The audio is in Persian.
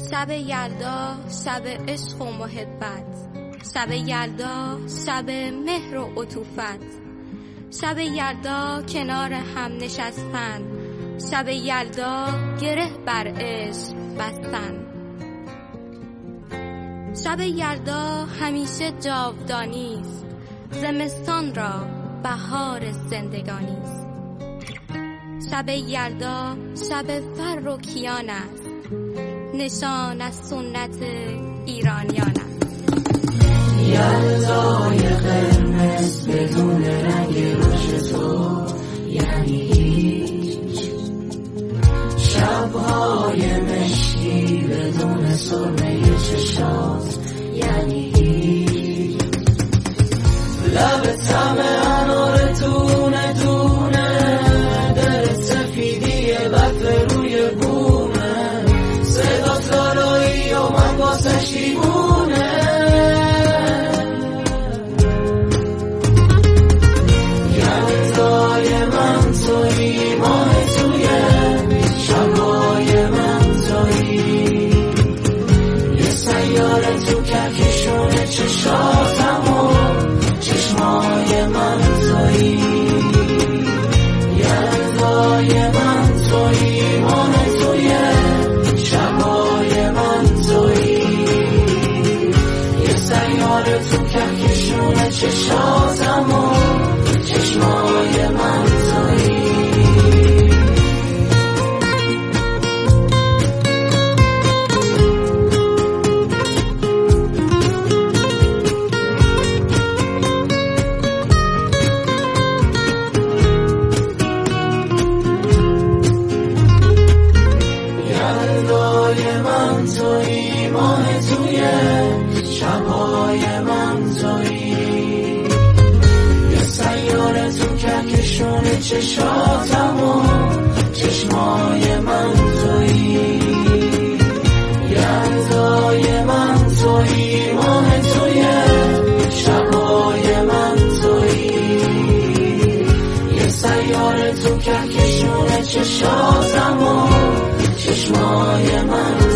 شب یلدا، شب عشق و محبت، شب یلدا، شب مهر و عطوفت، شب یلدا کنار هم نشستن، شب یلدا گره بر عشق بستن. شب یلدا همیشه جاودانیست، زمستان را بهار زندگانیست. شب یلدا شب فر و کیان است، نشان از سنت ایرانیان است. یلدای قرمز بدون رنگ رخش تو یعنی هیچ، شبهای مشکی بدون سرمه چشات یعنی هیچ، لب طعم انار دونه دونه، در سفیدی برف روی بومه، صدا تارایی و من واسه شیبونه. یلدای من تویی، ماه توی شبای من تویی، یه سیاره تو کهکشون چشاتم و چشمای من تویی. یلدای من تویی، ماه توی شبای من تویی، یه سیاره تو کهکشون چشاتم و چشمای من تویی. یلدای من تویی، ماه توی شبهای من تویی، یه سیاره تو کهکشون چشاتم و چشمای من تویی. یلدای من تویی، ماه توی شبهای من تویی، یه سیاره تو کهکشون چشاتم و چشمای من